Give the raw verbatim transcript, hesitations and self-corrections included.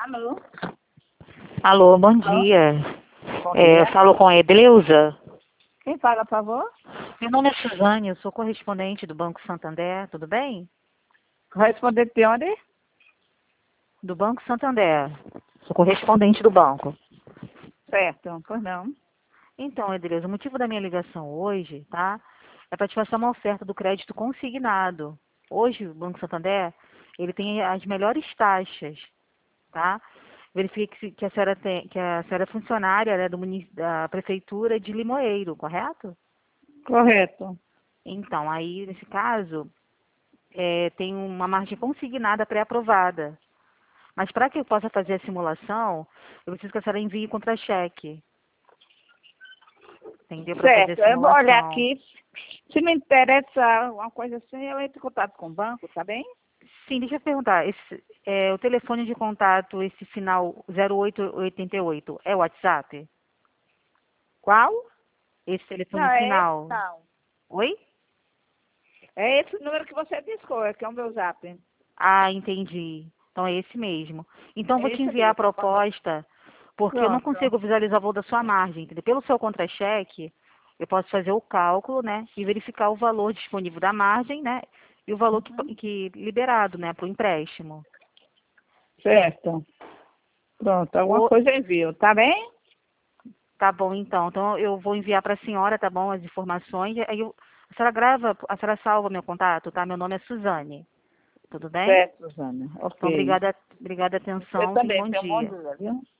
Alô? Alô, bom Alô? dia. Bom É, dia. eu falo com a Edleuza. Quem fala, por favor? Meu nome é Suzane, eu sou correspondente do Banco Santander, tudo bem? Correspondente de onde? Do Banco Santander. Sou correspondente do banco. Certo, pois não. Então, Edleuza, o motivo da minha ligação hoje, tá? É para te passar uma oferta do crédito consignado. Hoje, o Banco Santander, ele tem as melhores taxas, tá? Verifique que, que a senhora tem, que a senhora é funcionária, né, do munic- da prefeitura de Limoeiro, correto? Correto. Então, aí, nesse caso, é, tem uma margem consignada pré-aprovada. Mas para que eu possa fazer a simulação, eu preciso que a senhora envie contra-cheque. Entendeu? Para fazer Certo, a eu vou olhar simulação. aqui. Se me interessa uma coisa assim, eu entro em contato com o banco, tá bem? Sim, deixa eu perguntar. Esse, é, o telefone de contato, esse final zero oito oito oito, é o WhatsApp? Qual? Esse Não, telefone é esse final. não. Oi? É esse número que você discou, é que é o meu zap. Ah, entendi. Então é esse mesmo. Então eu vou É te esse enviar a mesmo. proposta, porque eu não Pronto. consigo visualizar o valor da sua margem, entendeu? Pelo seu contra-cheque, eu posso fazer o cálculo, né, e verificar o valor disponível da margem, né, e o valor que, que liberado, né, para o empréstimo. Certo. Pronto, alguma O, coisa envio, tá bem? tá bom, então. Então eu vou enviar para a senhora, tá bom, as informações. Aí eu, a senhora grava, a senhora salva meu contato, tá? Meu nome é Suzane. Tudo bem? Certo, Suzana. Então, Ok. obrigada, obrigada a Você atenção. Tenha um também bom tem um bom dia. dia, viu?